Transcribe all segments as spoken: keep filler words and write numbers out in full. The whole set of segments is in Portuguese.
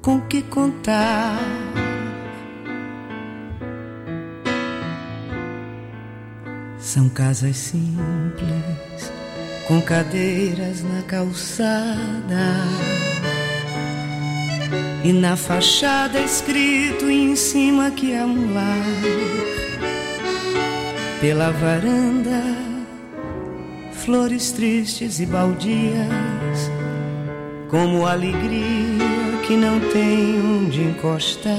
com que contar. São casas simples, com cadeiras na calçada, e na fachada escrito em cima que é um lar. Pela varanda, flores tristes e baldias, como alegria que não tem onde encostar.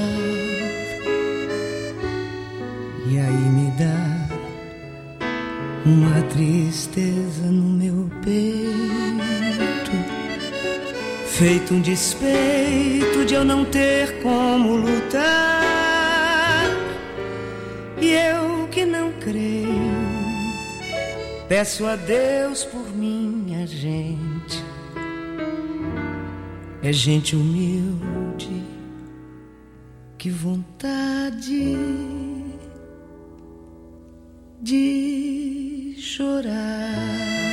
E aí me dá uma tristeza no meu peito, feito um despeito de eu não ter como lutar. E eu que não creio, peço a Deus por minha gente. É gente humilde, que vontade de chorar.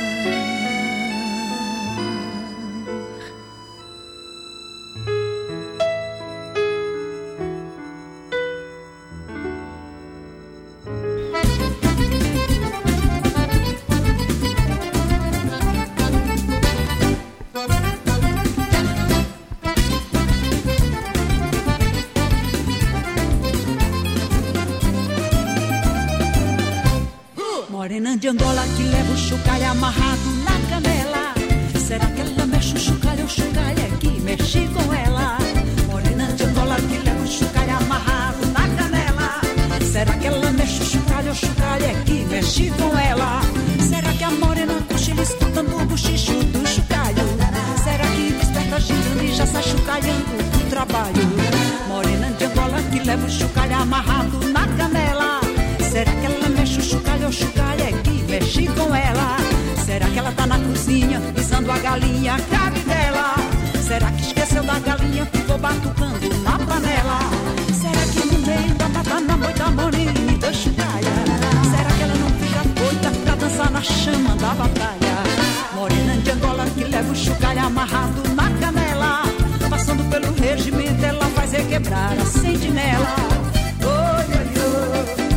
Morena de Angola que leva o chocalho amarrado na canela. Será que ela mexe o chocalho, o chocalho é que mexe com ela? Morena de Angola que leva o chocalho amarrado na canela. Será que ela mexe o chocalho, o chocalho é que mexe com ela? Será que a morena cochila escutando o bochicho do chocalho? Será que desperta girando e já sai chocalhando do trabalho? Morena de Angola que leva o chocalho amarrado na canela. Será que ela mexe o chocalho, o chocalho é que mexe com ela? Será que ela tá na cozinha, pisando a galinha, a carne dela? Será que esqueceu da galinha, ficou batucando na panela? Será que no meio da batata na moita morena do chocalho? Será que ela não fica doida pra dançar na chama da batalha? Morena de Angola que leva o chocalho amarrado na canela. Passando pelo regimento ela faz requebrar a sentinela. Oi, oi, oi.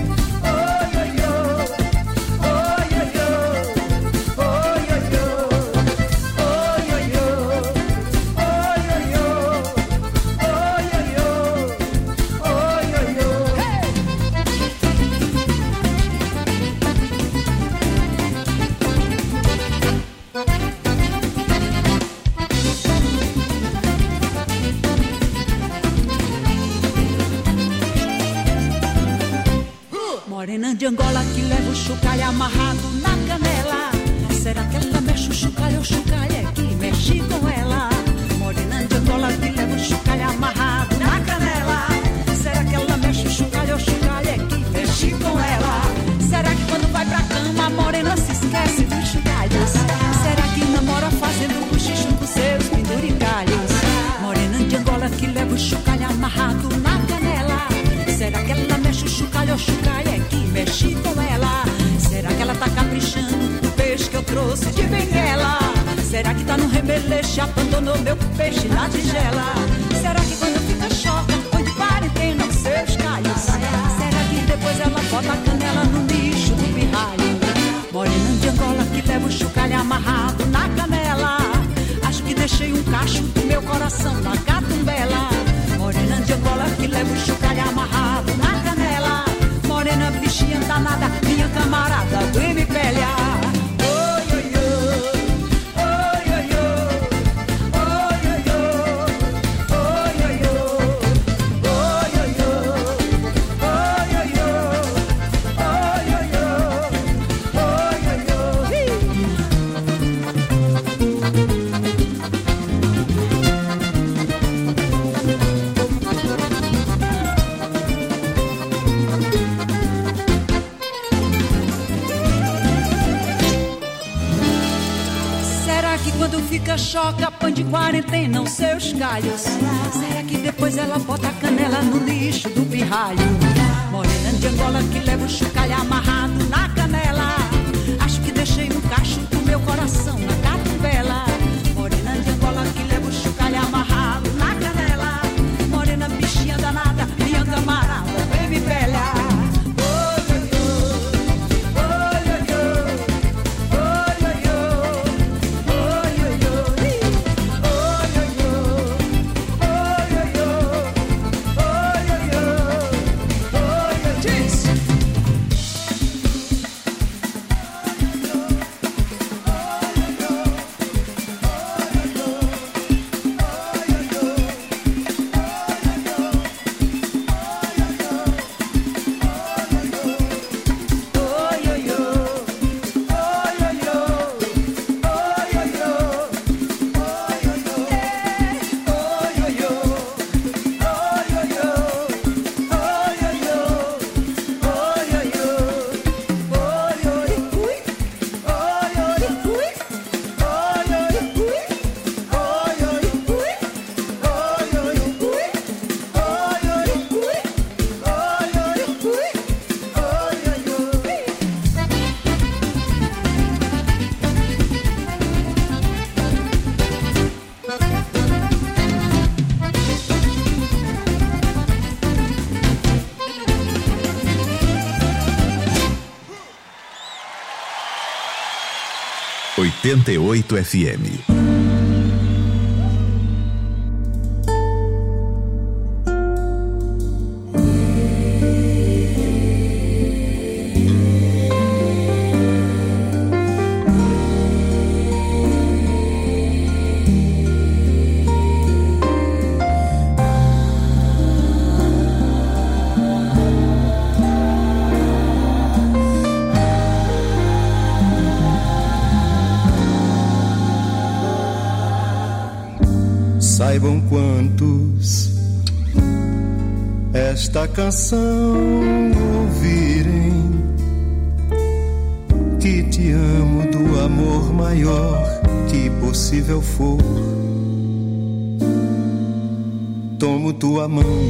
Morena de Angola que leva o chocalho amarrado na canela. Será que ela mexe o chocalho, o chocalho é que mexe com ela? Morena de Angola que leva o chocalho amarrado na canela. Será que ela mexe o chocalho, o chocalho é que mexe com ela? Será que quando vai pra cama a morena se esquece dos chocalhos? Será que namora fazendo bochicho com seus penduricalhos? Morena de Angola que leva o chocalho amarrado na canela. Será que ela mexe o chocalho, o chocalho é que mexe com ela? Será que ela tá caprichando no peixe que eu trouxe de Benguela? Será que tá no rebeleche, abandonou meu peixe na tigela? Será que quando fica choca, põe de quarentena os seus calhos? Será que depois ela bota a canela no lixo do pirralho? Morena de Angola que leva o chocalho amarrado na canela. Acho que deixei um cacho do meu coração na catumbela. Morena de Angola que leva o chocalho amarrado na canela. Morena bichinha danada, minha camarada do M P L A. Oi, oi, oi. Oi, oi, oi. Oi, oi, oi. Oi, oi, oi. Oi, oi, oi. Oi, oi, oi. Oi, oi, oi. Oi, oi, quando fica choca, põe de quarentena os seus calhos. Será que depois ela bota a canela no lixo do pirralho? Morena de Angola que leva o chocalho amarrado na canela. Acho que deixei um cacho do meu coração na catumbela. Morena de Angola que leva o chocalho amarrado na canela. oitenta e oito F M. Saibam quantos esta canção ouvirem, que te amo do amor maior que possível for. Tomo tua mão,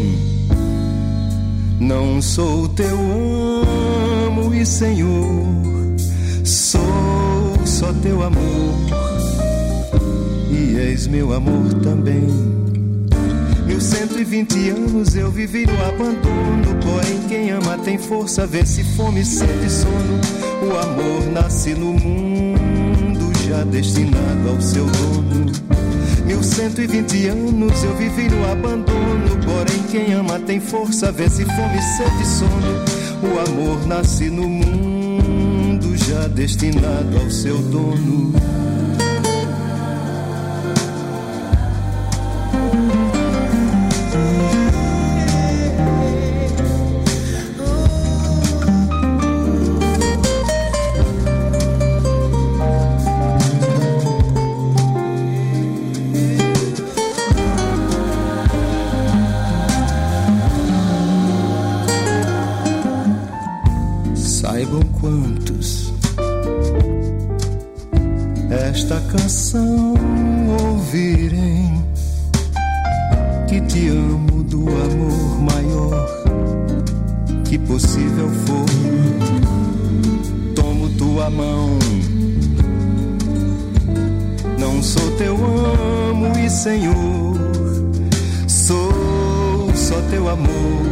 não sou teu amo e senhor, sou só teu amor. E és meu amor também. Mil cento e vinte anos eu vivi no abandono, porém quem ama tem força, vence fome, sede e sono. O amor nasce no mundo já destinado ao seu dono. Mil cento e vinte anos eu vivi no abandono, porém quem ama tem força, vence fome, sede e sono. O amor nasce no mundo já destinado ao seu dono. Saibam quantos esta canção ouvirem, que te amo do amor maior que possível for. Tomo tua mão, não sou teu amo e senhor, sou só teu amor.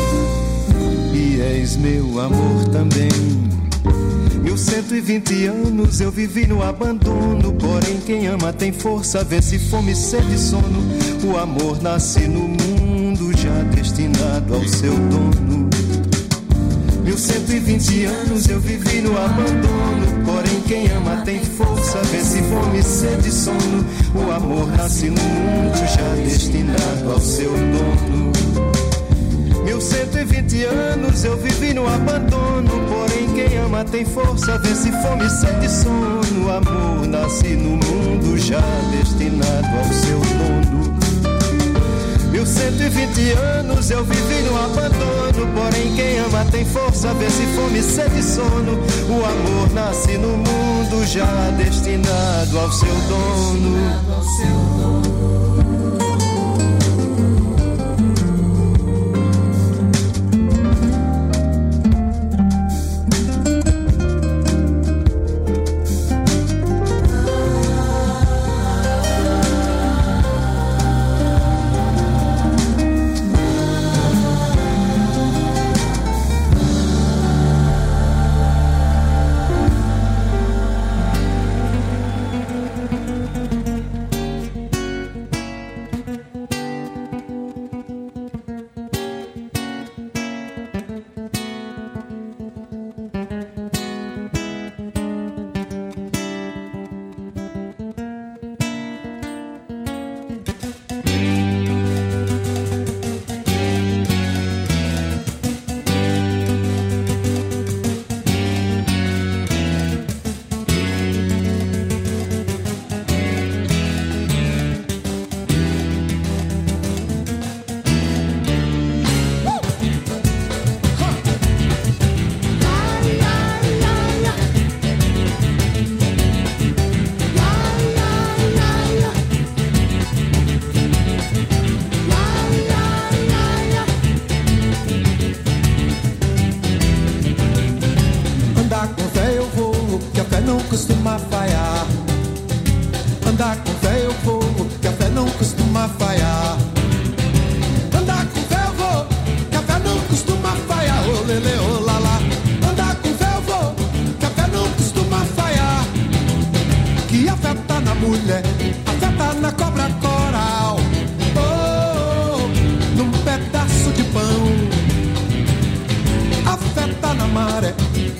E és meu amor também. Mil cento e vinte anos eu vivi no abandono, porém quem ama tem força, vence fome, sede e sono. O amor nasce no mundo já destinado ao seu dono. Mil cento e vinte anos eu vivi no abandono, porém quem ama tem força, vence fome, sede e sono. O amor nasce no mundo já destinado ao seu dono. Mil cento e vinte anos eu vivi no abandono, porém quem ama tem força, vence fome, sede e sono. O amor nasce no mundo já destinado ao seu dono. Mil cento e vinte anos eu vivi no abandono, porém quem ama tem força, vence fome, sede e sono. O amor nasce no mundo já destinado ao seu dono.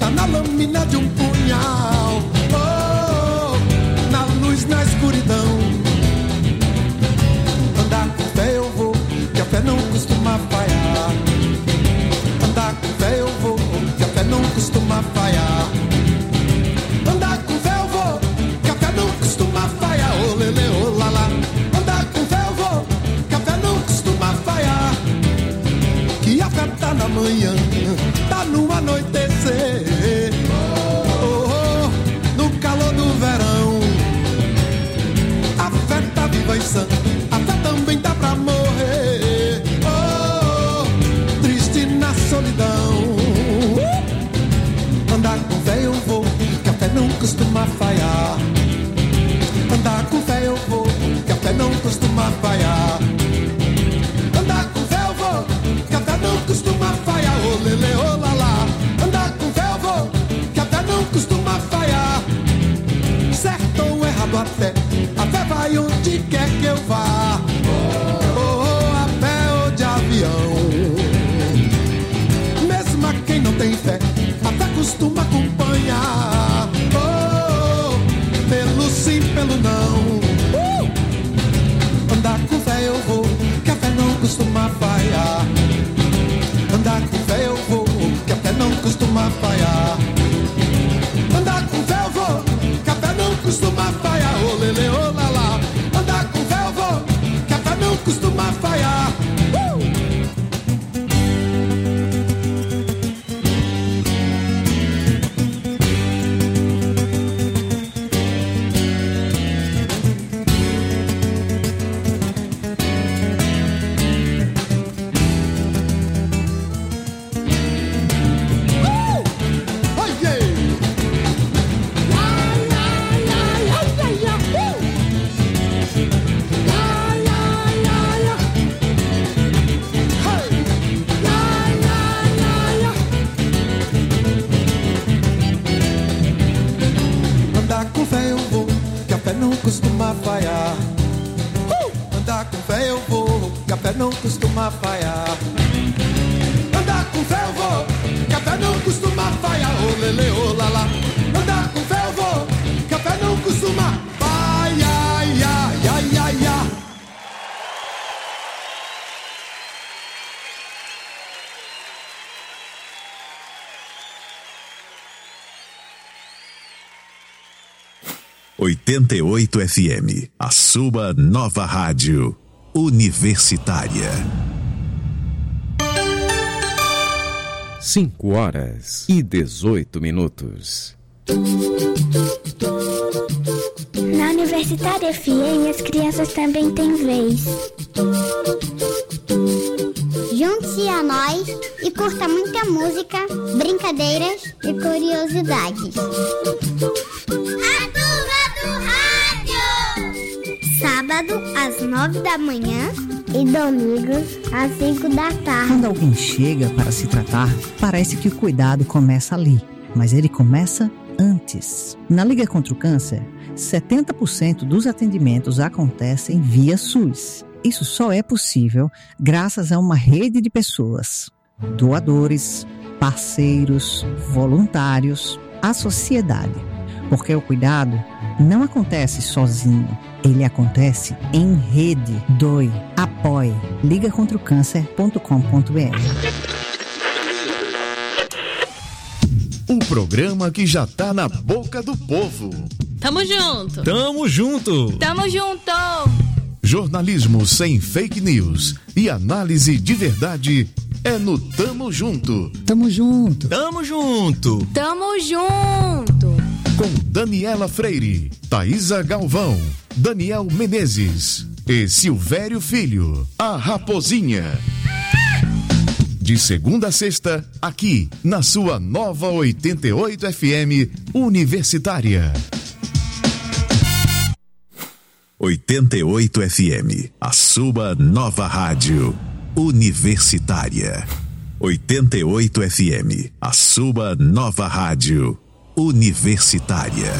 tá na lâmina de um punhal. Oh, na luz, na escuridão. Andar com fé eu vou, que a fé não costuma falhar. Andar com fé eu vou, que a fé não costuma falhar. Andar com fé eu vou, que a fé não costuma falhar. Ô lele, ô lalá. Andar com fé eu vou, que a fé não costuma falhar. Que a fé tá na manhã, tá no anoitecer. Oh, oh, no calor do verão. A fé tá viva e sã, a fé também tá pra morrer. Oh, oh, triste na solidão. Andar com fé eu vou, que a fé não costuma falhar. Andar com fé eu vou, que a fé não costuma falhar. Andar com fé eu vou, que a fé não costuma falhar. Ô lele, ô lalá. Andar com fé eu vou, que a fé não costuma falhar. Certo ou errado até, a fé vai onde quer que eu vá. Oh, oh, a pé ou de avião. Mesmo a quem não tem fé, a fé costuma acompanhar. Oh, oh, pelo sim, pelo não. Uh! Andar com fé eu vou, que a fé não costuma falhar. Andar com fé eu vou, que a fé não costuma falhar. Andar com fé eu vou, que a fé não costuma falhar. Ô lele, ô lalá. Andar com fé eu vou, que a fé não costuma falhar. Uh! Falhar. Uh! Andar com fé eu vou, que a fé não costuma falhar. Andar com fé eu vou, que a fé não costuma falhar. Ô lele, ô lalá. Andar com fé eu vou, que a fé não costuma falhar. Ai, ai, ai, ai, ai. oitenta e oito F M, a sua nova rádio universitária. Cinco horas e dezoito minutos. Na Universitária F M, as crianças também têm vez. Junte-se a nós e curta muita música, brincadeiras e curiosidades. Sábado às nove da manhã e domingo às cinco da tarde. Quando alguém chega para se tratar, parece que o cuidado começa ali, mas ele começa antes. Na Liga contra o Câncer, setenta por cento dos atendimentos acontecem via SUS. Isso só é possível graças a uma rede de pessoas, doadores, parceiros, voluntários, a sociedade. Porque o cuidado não acontece sozinho, ele acontece em rede. Doe, apoie. liga contra o câncer ponto com ponto b r. Um programa que já tá na boca do povo. Tamo junto. Tamo junto. Tamo junto. Jornalismo sem fake news e análise de verdade é no Tamo Junto. Tamo junto. Tamo junto. Tamo junto. Com Daniela Freire, Thaisa Galvão, Daniel Menezes e Silvério Filho, a Raposinha. De segunda a sexta, aqui na sua nova oitenta e oito F M Universitária. oitenta e oito F M, a sua nova rádio universitária. oitenta e oito F M, a sua nova rádio universitária.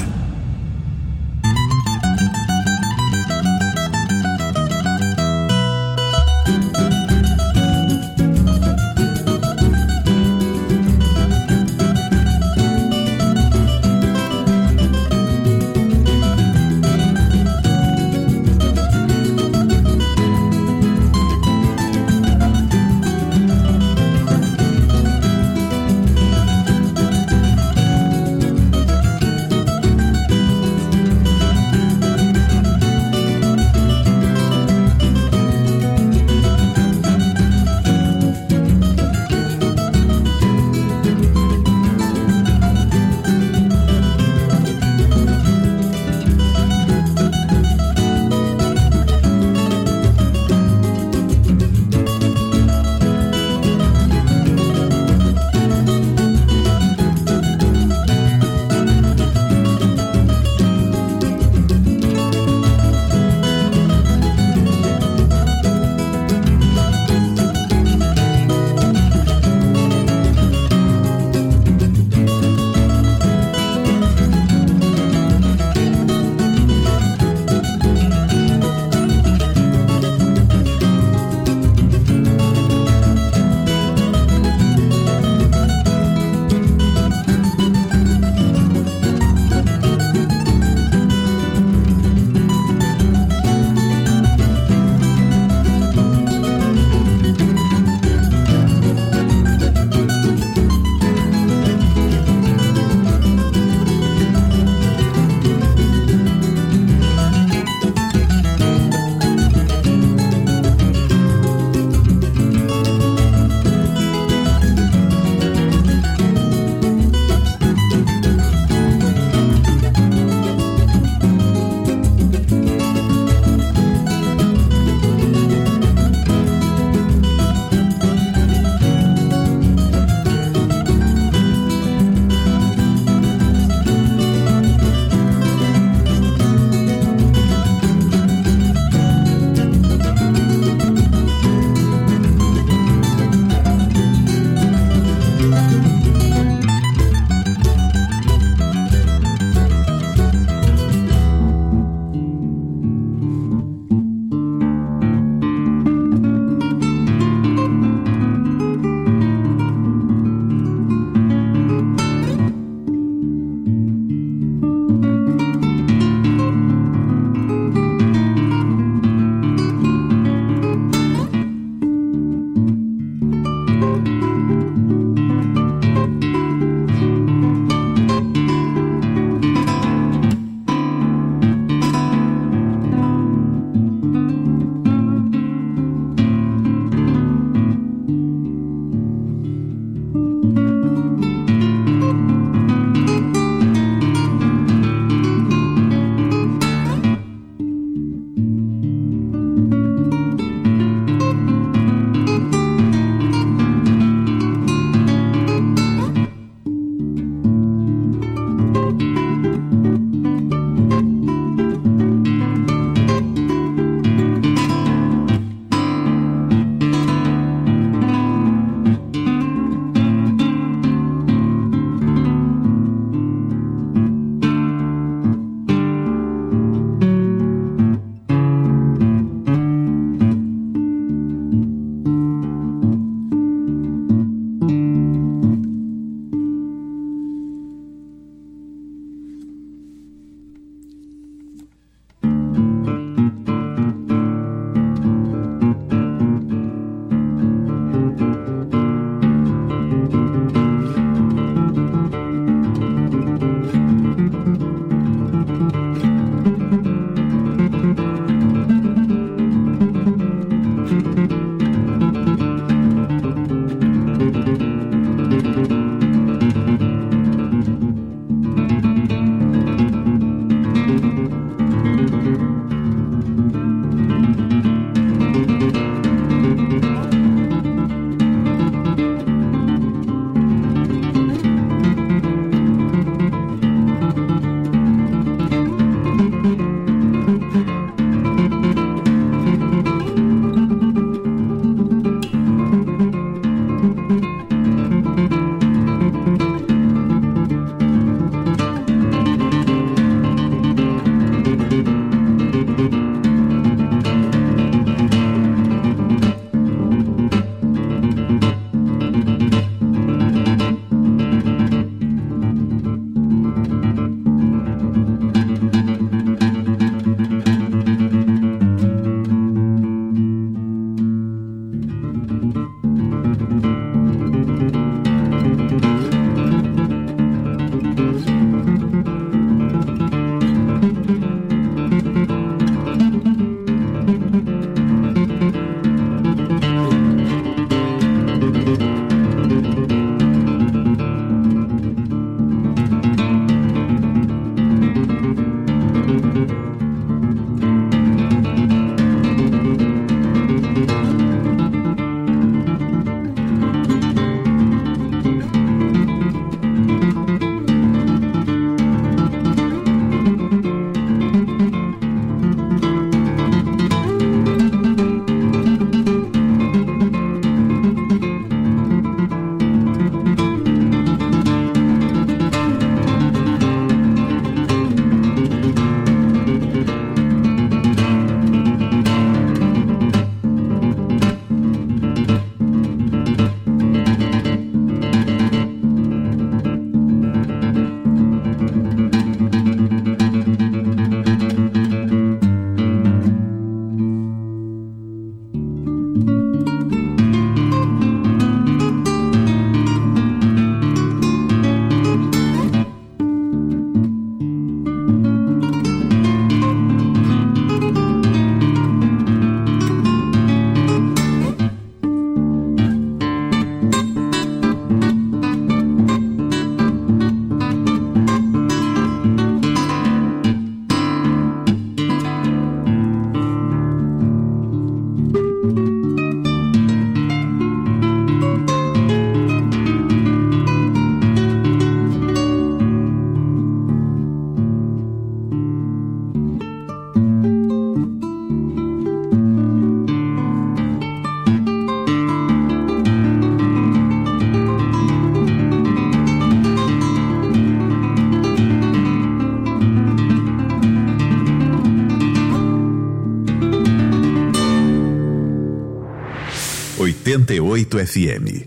oitenta e oito F M.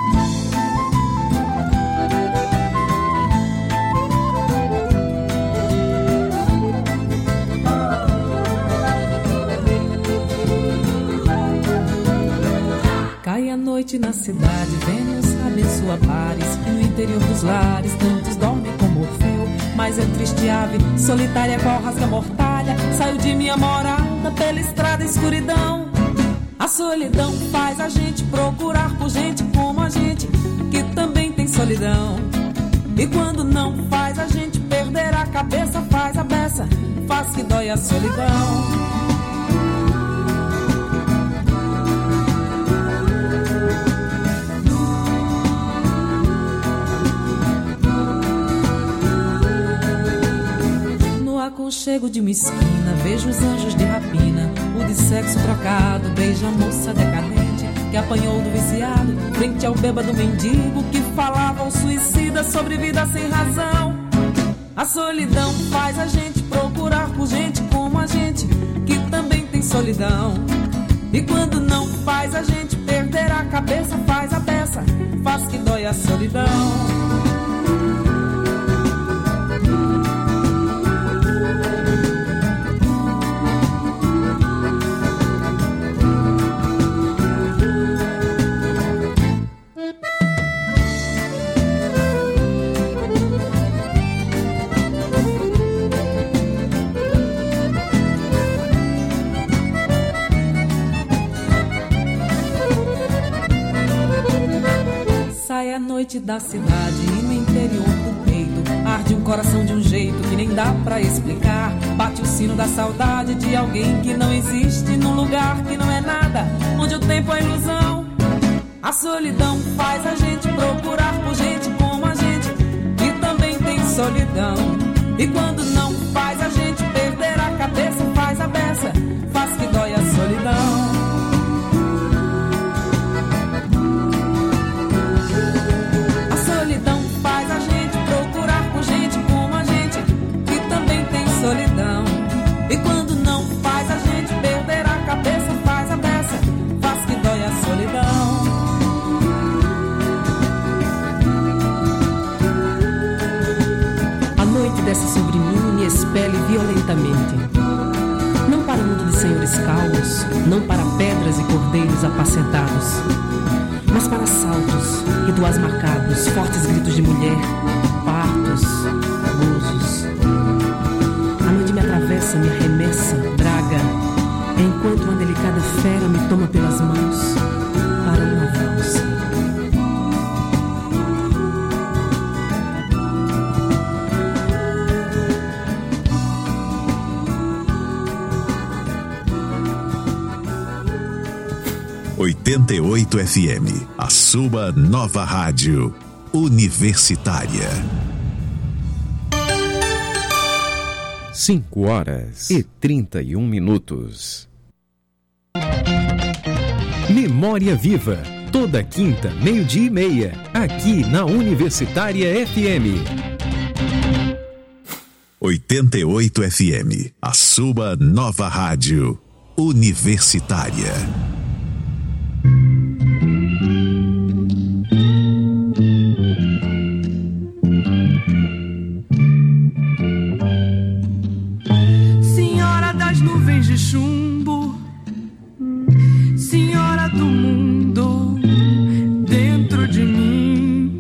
Cai a noite na cidade, Vênus abençoa bares, e no interior dos lares tantos dormem como Orfeu. Mas é triste ave, solitária qual rasga mortalha, saiu de minha morada pela estrada escuridão. A solidão faz a gente procurar por gente como a gente, que também tem solidão. E quando não faz a gente perder a cabeça, faz a beça, faz que dói a solidão. Aconchego de uma esquina, vejo os anjos de rapina, o de sexo trocado, beija a moça decadente que apanhou do viciado, frente ao bêbado mendigo que falava ao suicida sobre vida sem razão. A solidão faz a gente procurar por gente como a gente, que também tem solidão. E quando não faz a gente perder a cabeça, faz a peça, faz que dói a solidão. noite da cidade e no interior do peito arde um coração de um jeito que nem dá pra explicar. Bate o sino da saudade de alguém que não existe, num lugar que não é nada, onde o tempo é ilusão. A solidão faz a gente procurar por gente como a gente, que também tem solidão. E quando não faz a gente perder a cabeça, faz a beça, faz que dói a solidão. Solidão. E quando não faz a gente perder a cabeça, faz a beça, faz que dói a solidão. A noite desce sobre mim e me expele violentamente. Não para o mundo de senhores calmos, não para pedras e cordeiros apacentados, mas para saltos, rituais marcados, fortes gritos de mulher, partos, gozos. A noite me atravessa, me arremessa, draga, enquanto uma delicada fera me toma pelas mãos para uma valsa. oitenta e oito F M, a sua nova rádio universitária. Cinco horas e trinta e um minutos. Memória Viva, toda quinta, meio-dia e meia, aqui na Universitária F M. oitenta e oito F M, a sua nova rádio universitária. Chumbo, senhora do mundo dentro de mim,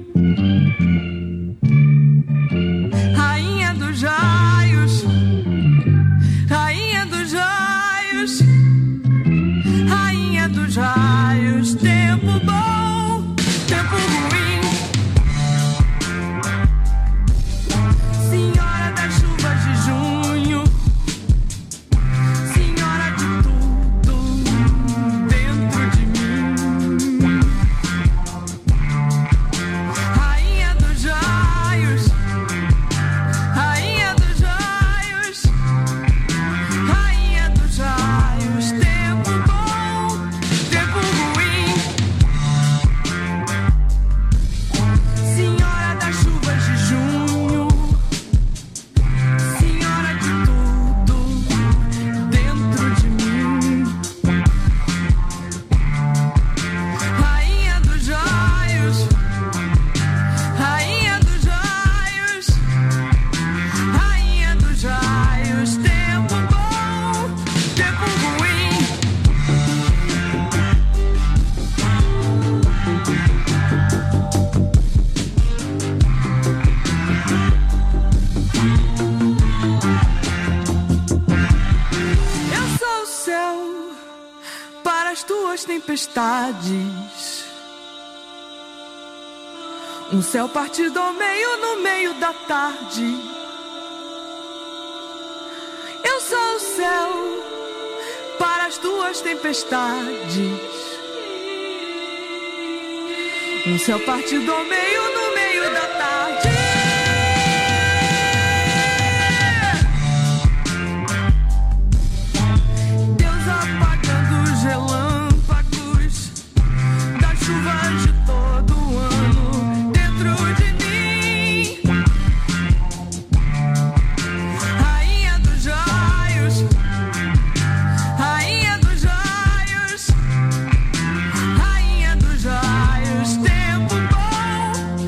rainha dos raios, rainha dos raios, rainha dos raios, tempo bom, tempo ruim, senhora das chuvas de junho, tempestades, um céu partido ao meio no meio da tarde. Eu sou o céu para as tuas tempestades, um céu partido ao meio no meio da tarde. Deus apagando os relâmpagos das chuvas de todo ano dentro de mim, rainha dos raios, rainha dos raios, rainha dos raios, tempo bom,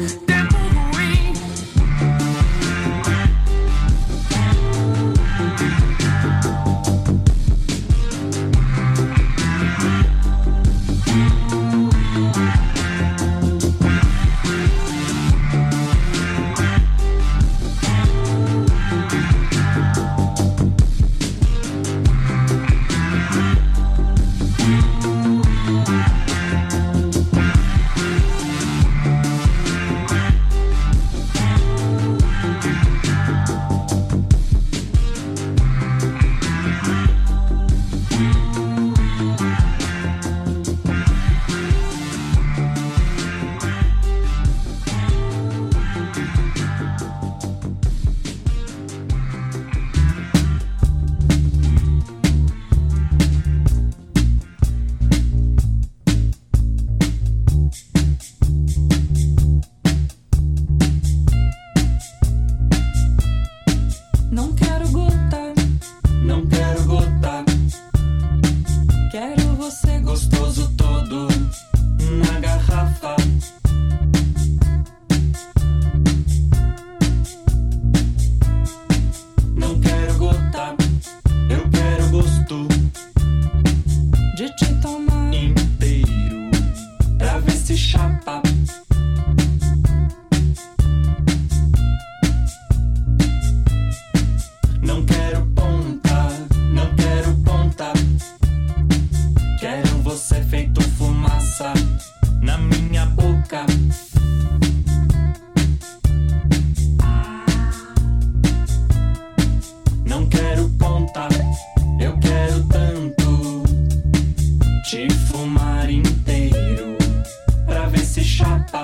mar inteiro pra ver se chapa.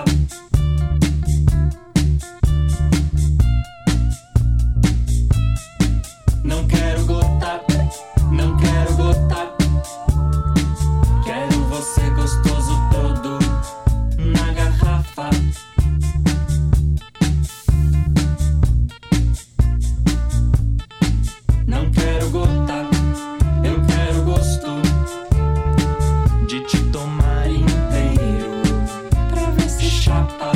Não quero gota, não quero gota. Quero você gostoso todo na garrafa. Não quero gota, eu quero gosto de te tomar inteiro pra ver se chapa.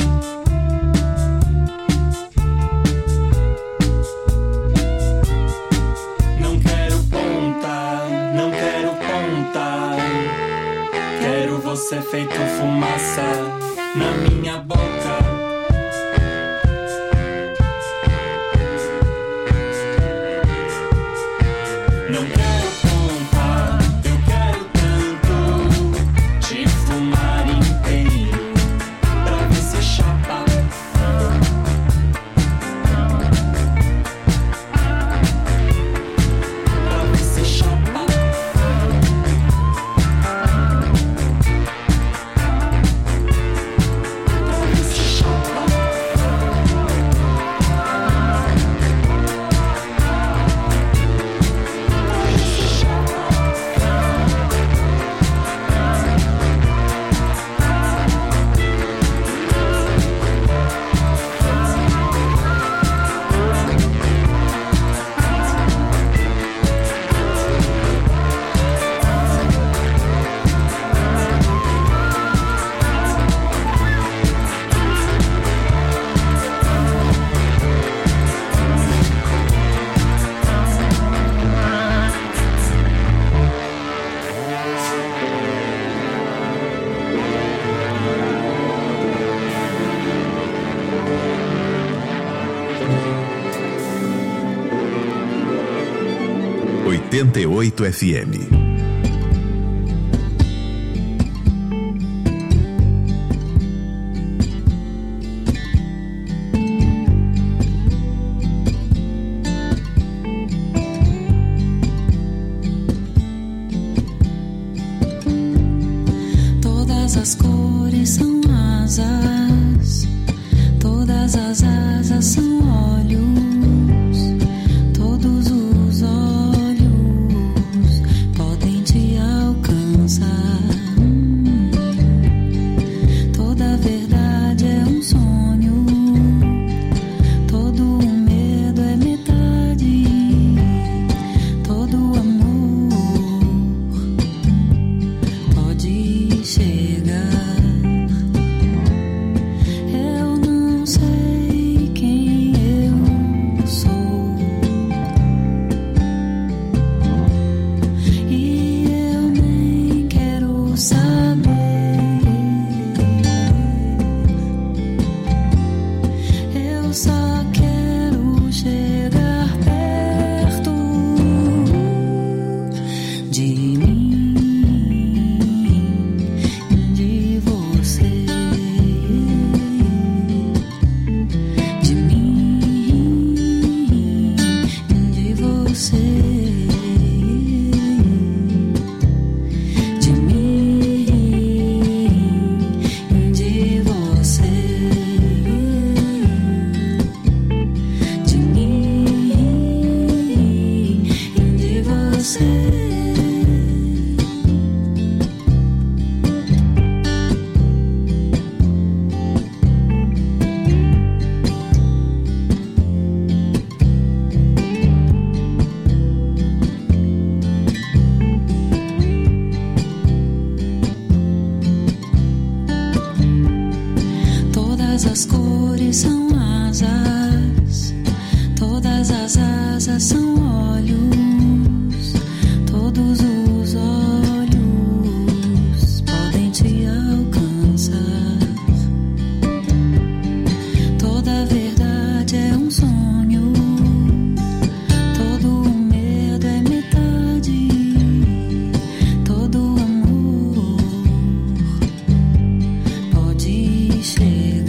Não quero ponta, não quero ponta. Quero você feito fumaça na minha boca. Não quero ponta, eu quero tanto te fumar inteiro pra ver se chapa. Pra ver se chapa. Pra ver se chapa. oitenta e oito F M. Todas as cores são asas, todas as asas são olhos, todos os olhos podem te alcançar. Toda verdade é um sonho, todo o medo é metade, todo amor pode chegar. Eu não sei quem eu sou e eu nem quero saber. Eu só quero chegar perto de mim, de você, de mim, de você, de mim, de você, de mim, de você. Todas as cores são asas, todas as asas são olhos, todos os olhos podem te alcançar. Toda verdade é um sonho, todo o medo é metade, todo amor pode chegar.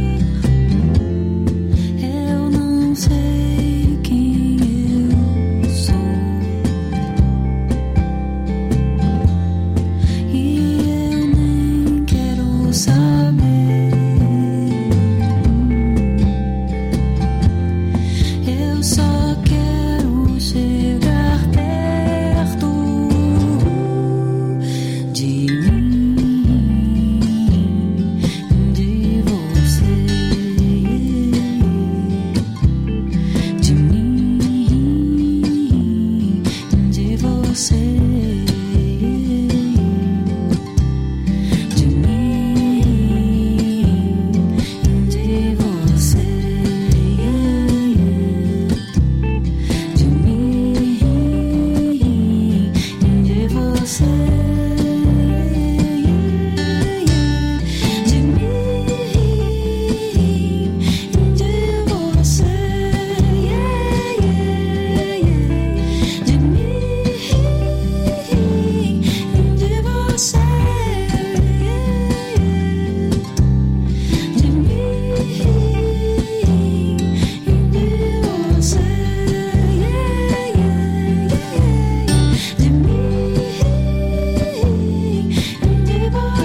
Eu não sei quem eu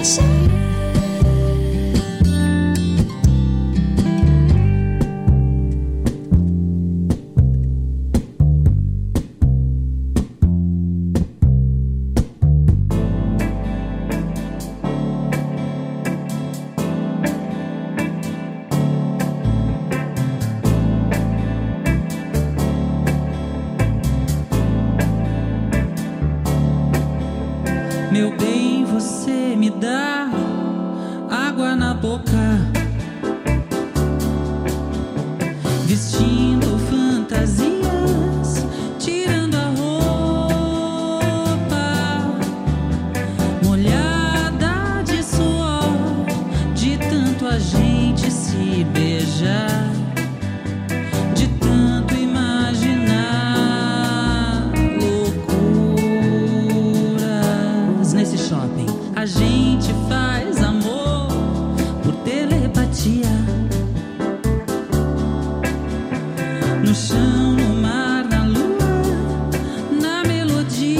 Meu bem, você me dá água na boca, vestindo fantasias, tirando a roupa, molhada de suor, de tanto a gente se beijar, de tanto imaginar loucuras. Nesse shopping a gente faz amor por telepatia, no chão, no mar, na lua, na melodia,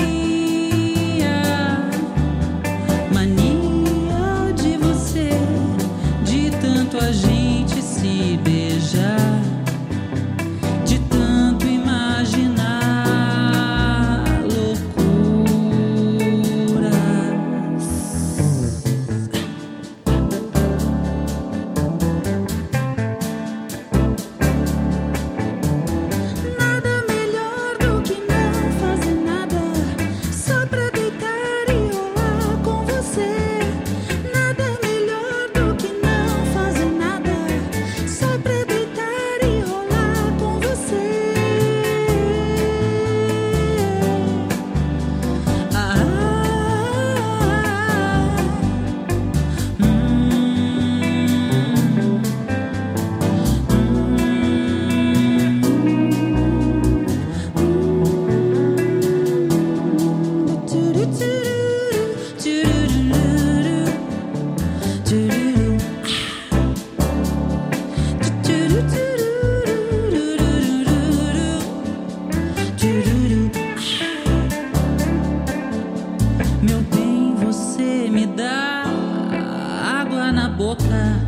mania de você, de tanto a gente se beijar, de tanto imaginar loucuras. Nada melhor do que não fazer nada, só pra deitar e rolar com você. Nada melhor do que não fazer nada, só pra deitar e rolar com você. Ah, meu bem, você me dá água na boca,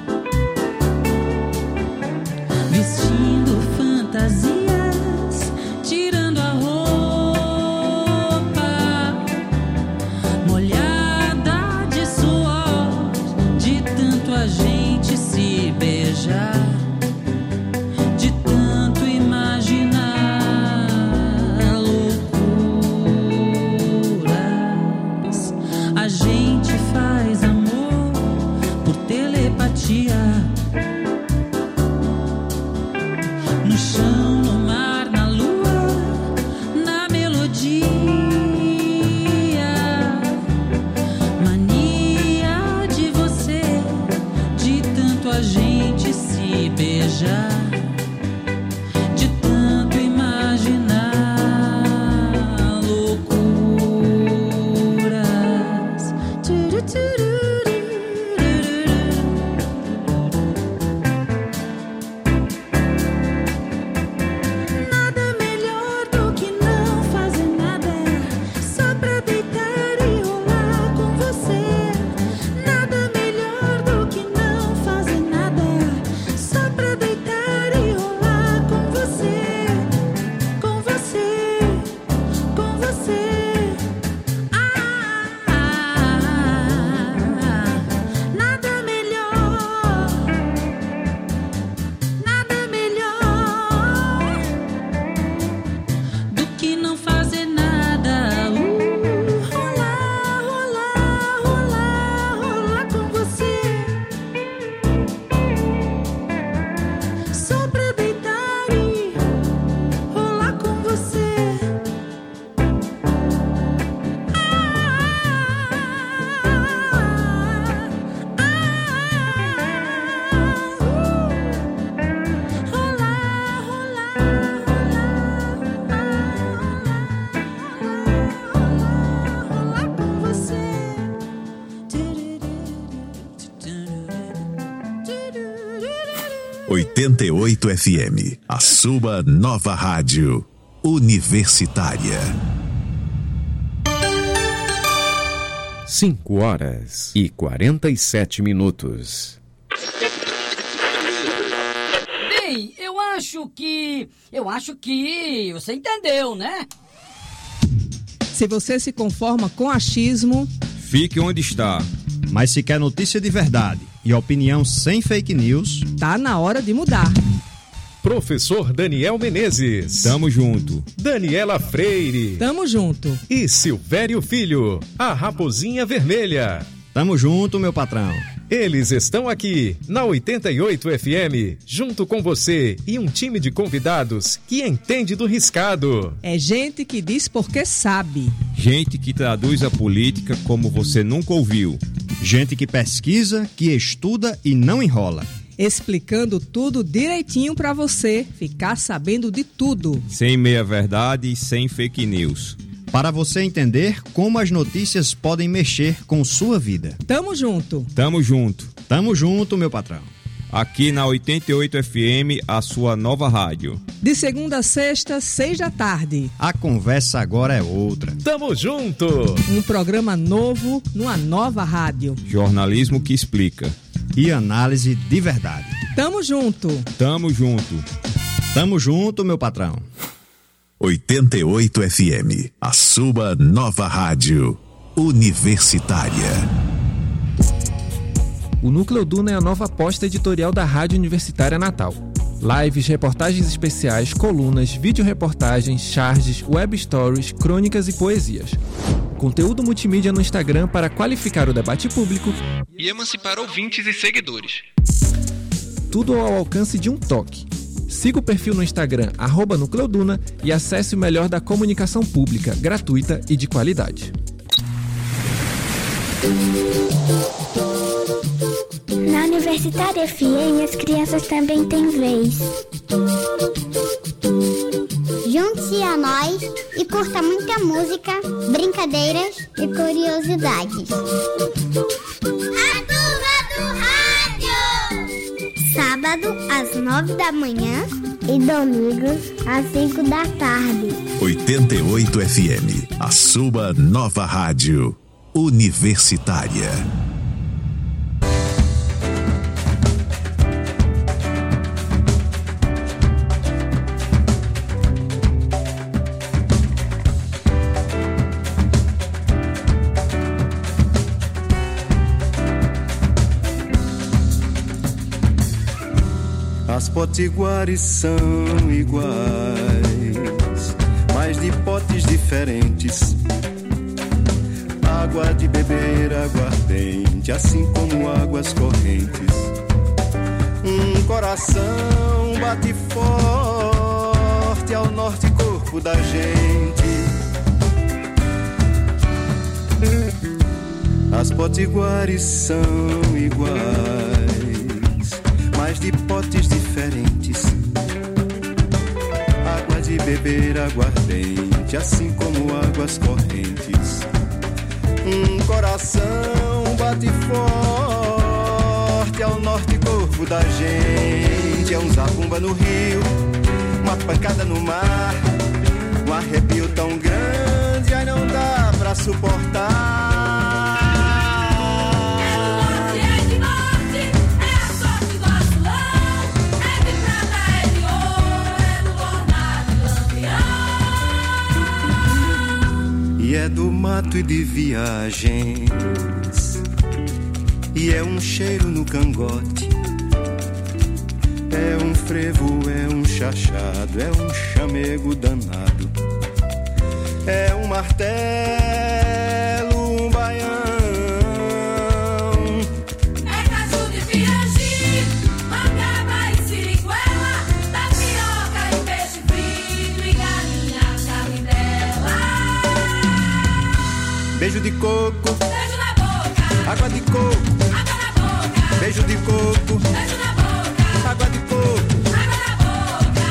vestindo fantasias, tirando a roupa, molhada de suor, de tanto a gente se beijar, de tanto imaginar loucuras. A gente faz amor por telepatia, no chão, no mar, na lua, na melodia, mania de você, de tanto a gente se beijar, de tanto imaginar loucuras. Turu, turu, nada melhor do que não fazer nada, só pra deitar e rolar com você. Nada melhor do que não fazer nada, só pra deitar e rolar com você, com você, com você. Ah, nada melhor, nada melhor do que não fazer nada. Uh, rolar, rolar, rolar, rolar com você, só pra deitar e rolar com você. oitenta e oito F M, a sua nova rádio universitária. cinco horas e quarenta e sete minutos. Bem, eu acho que... Eu acho que... Você entendeu, né? Se você se conforma com achismo... Fique onde está. Mas se quer notícia de verdade e opinião sem fake news... Tá na hora de mudar. Professor Daniel Menezes. Tamo junto. Daniela Freire. Tamo junto. E Silvério Filho, a Raposinha Vermelha. Tamo junto, meu patrão. Eles estão aqui, na oitenta e oito F M, junto com você e um time de convidados que entende do riscado. É gente que diz porque sabe. Gente que traduz a política como você nunca ouviu. Gente que pesquisa, que estuda e não enrola. Explicando tudo direitinho pra você ficar sabendo de tudo. Sem meia-verdade e sem fake news. Para você entender como as notícias podem mexer com sua vida. Tamo junto. Tamo junto. Tamo junto, meu patrão. Aqui na oitenta e oito F M, a sua nova rádio. De segunda a sexta, seis da tarde. A conversa agora é outra. Tamo junto. Um programa novo, numa nova rádio. Jornalismo que explica. E análise de verdade. Tamo junto. Tamo junto. Tamo junto, meu patrão. oitenta e oito F M, a sua nova rádio universitária. O Núcleo Duna é a nova aposta editorial da Rádio Universitária Natal. Lives, reportagens especiais, colunas, vídeo-reportagens, charges, web stories, crônicas e poesias. Conteúdo multimídia no Instagram para qualificar o debate público e emancipar ouvintes e seguidores. Tudo ao alcance de um toque. Siga o perfil no Instagram, arroba Núcleo Duna, e acesse o melhor da comunicação pública, gratuita e de qualidade. Na Universitária F M, as crianças também têm vez. Junte-se a nós e curta muita música, brincadeiras e curiosidades. A turma do rádio! Sábado às nove da manhã e domingos às cinco da tarde. oitenta e oito F M, a sua nova rádio universitária. As potiguares são iguais, mas de potes diferentes. Água de beber, aguardente, assim como águas correntes. Um coração bate forte ao norte corpo da gente. As potiguares são iguais, mas de potes diferentes. Água de beber, aguardente, assim como águas correntes. Um coração bate forte ao norte corpo da gente. É um zabumba no rio, uma pancada no mar, um arrepio tão grande, ai não dá pra suportar. E é do mato e de viagens, e é um cheiro no cangote, é um frevo, é um chachado, é um chamego danado, é um martelo, um baião, é caju de pirangi, mangaba e siriguela, tapioca e peixe frito e galinha cabidela. Beijo de coco, beijo na boca, água de coco, água na boca, beijo de coco, beijo na boca, água de coco, água na boca.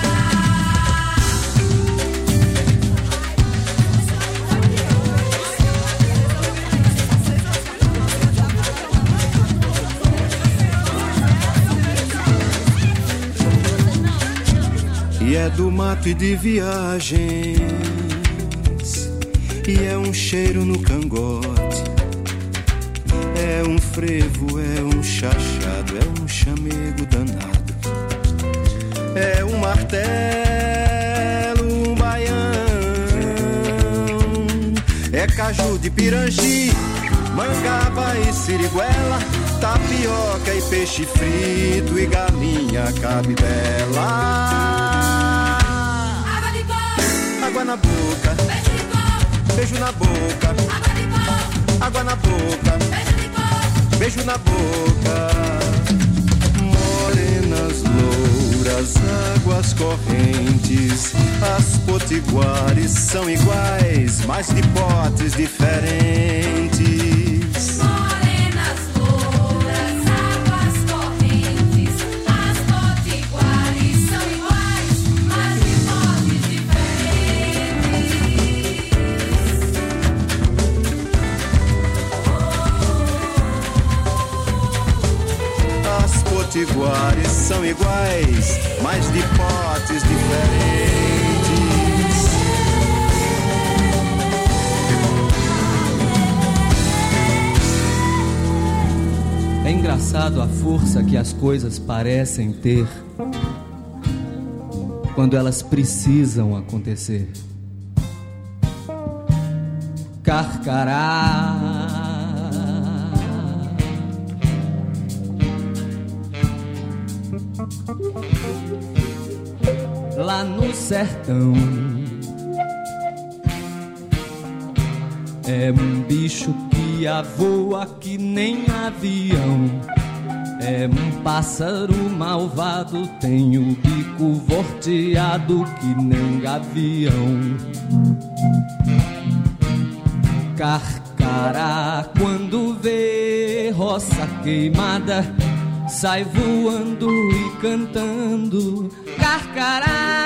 E é do mato e de viagens, e é um cheiro no cangote, um frevo, é um chachado, é um chamego danado. É um martelo, um baião. É caju de pirangi, mangaba e siriguela, tapioca e peixe frito e galinha cabidela. Água de coco, água na boca, beijo de coco, beijo na boca, água de coco, água na boca, beijo de coco, beijo na boca. Morenas louras, águas correntes, as potiguares são iguais, mas de potes diferentes. morenas louras, águas correntes, as potiguares são iguais, mas de modos diferentes. As potiguares são iguais, mas de potes diferentes. É engraçado a força que as coisas parecem ter quando elas precisam acontecer. Carcará, lá no sertão, é um bicho que voa que nem avião. É um pássaro malvado, tem o bico volteado que nem gavião. Carcará, quando vê roça queimada, sai voando e cantando. Carcará,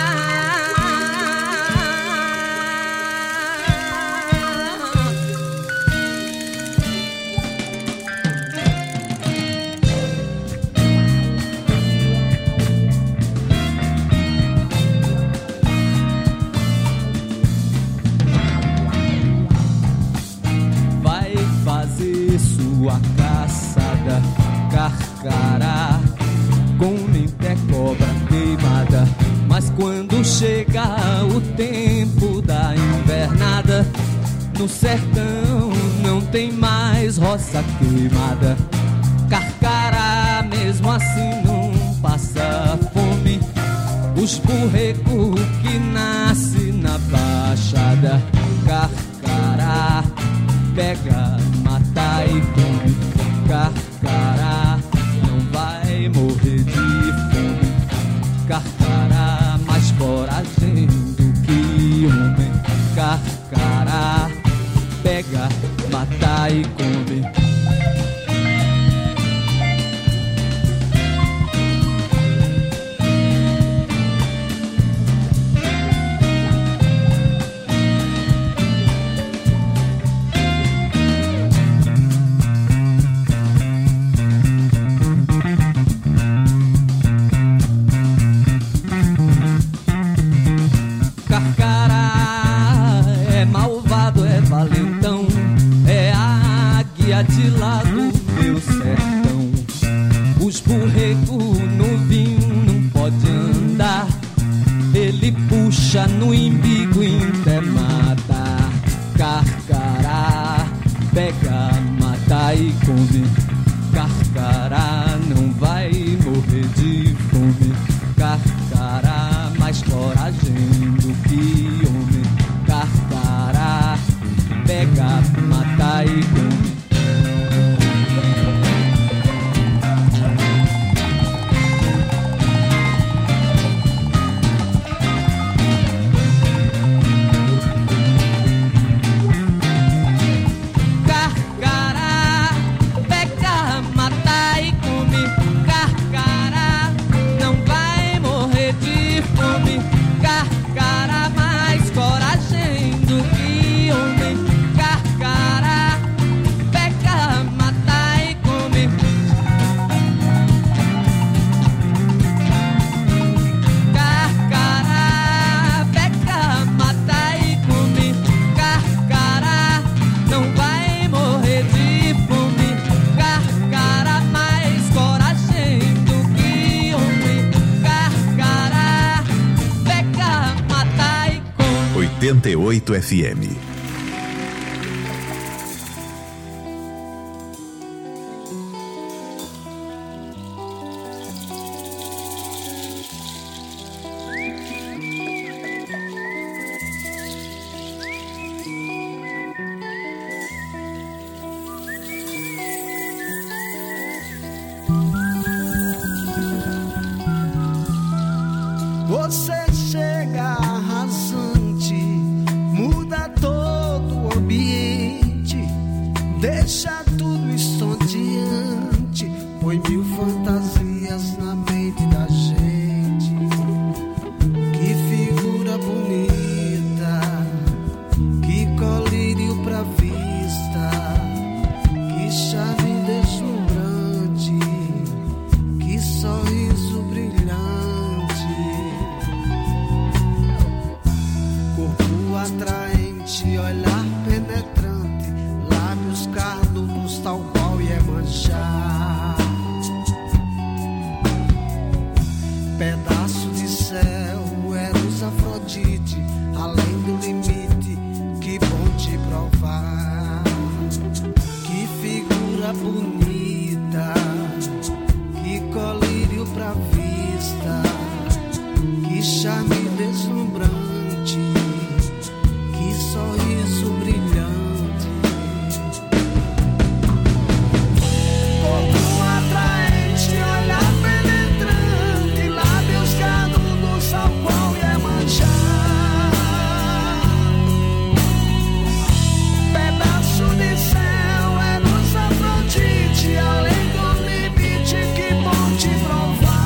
vai fazer sua caçada. Carcará, come até cobra queimada. Mas quando chega o tempo da invernada, no sertão não tem mais roça queimada. Carcará mesmo assim não passa fome. Os burrecos que nascem na baixada. Carcará pega, mata e come. Carcará não vai morrer de fome. Carcará mais coragem do que homem. Carcará pega, mata e come. Carcará é malvado, é valentão, é a águia de lá do meu sertão. Os burrecos no vinho não pode andar, ele puxa no imbigo e até mata. Carcará pega, mata e come. Carcará não vai morrer de fome. Carcará mais coragem do que homem. Carcará pega, mata e come. Carcará pega, mata e come. Carcará não vai morrer de fome. Carcará mais coragem do que homem. Carcará oitenta e oito F M. Você chega arrasante, muda todo o ambiente, deixa tudo estonteante, põe mil fantasias na mente da gente. Que figura bonita, que colírio pra vista, que chave deslumbrante, que sorriso brilhante. Atraente, olhar penetrante, lábios carnudos, tal qual Iemanjá. Pedaço de céu, Eros Afrodite, além do limite, que bom te provar. Que figura bonita, que colírio pra vista, que charme deslumbrante, sorriso brilhante, corpo atraente, olhar penetrante, lábios carnudos, ao qual Iemanjá. Pedaço de céu, Eros Afrodite, além do limite, que bom te provar.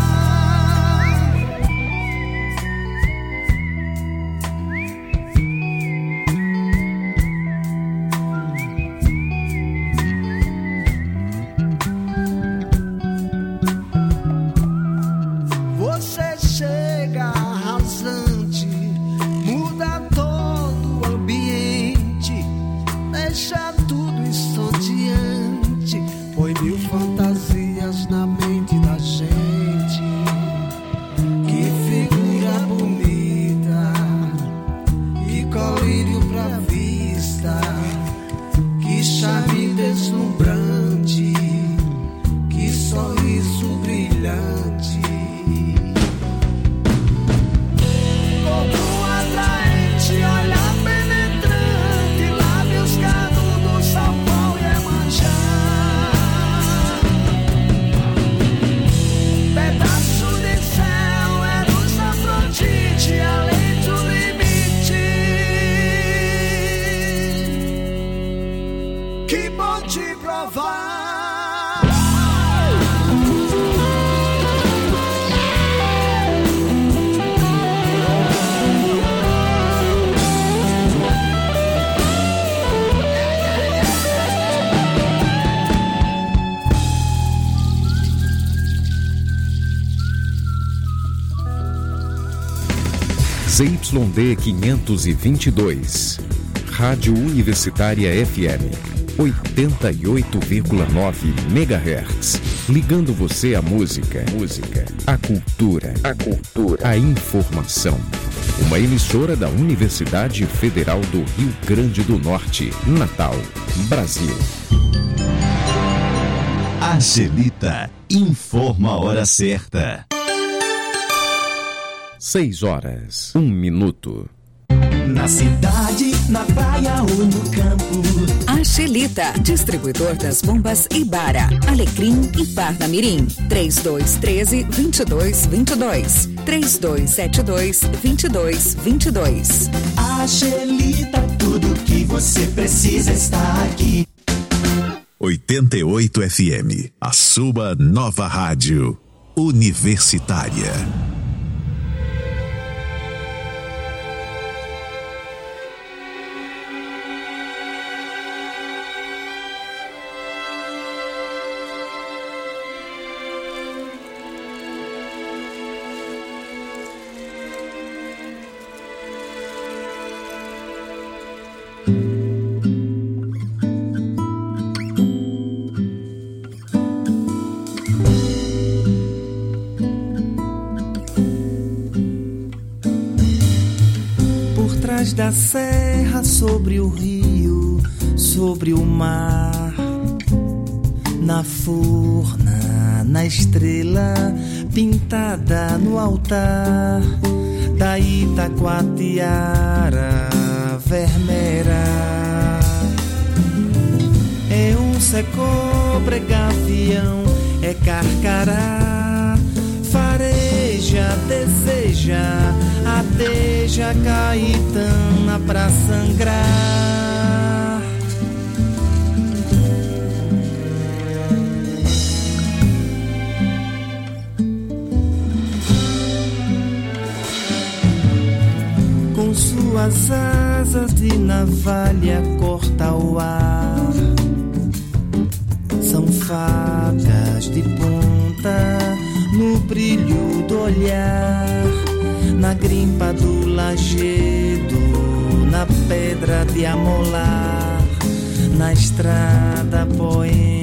Z Y D quinhentos e vinte e dois, Rádio Universitária F M, oitenta e oito vírgula nove megahertz, ligando você à música, música, à cultura, a cultura, à informação. Uma emissora da Universidade Federal do Rio Grande do Norte, Natal, Brasil. Angelita informa a hora certa. Seis horas, um minuto. Na cidade, na praia ou no campo. Angelita, distribuidor das bombas Ibara, Alecrim e Parnamirim. três dois um três, dois dois dois dois. três dois sete dois, dois dois dois dois. Angelita, tudo que você precisa está aqui. oitenta e oito F M, a sua nova rádio universitária. Ondas da serra sobre o rio, sobre o mar, na forna, na estrela pintada no altar da Itacoatiara vermelha. É onça, é cobra, é gavião, é carcará, fareja, deseja, adeja caetana pra sangrar. Com suas asas de navalha corta o ar, são facas de ponta no brilho do olhar, na grimpa do lajedo, na pedra de amolar, na estrada poema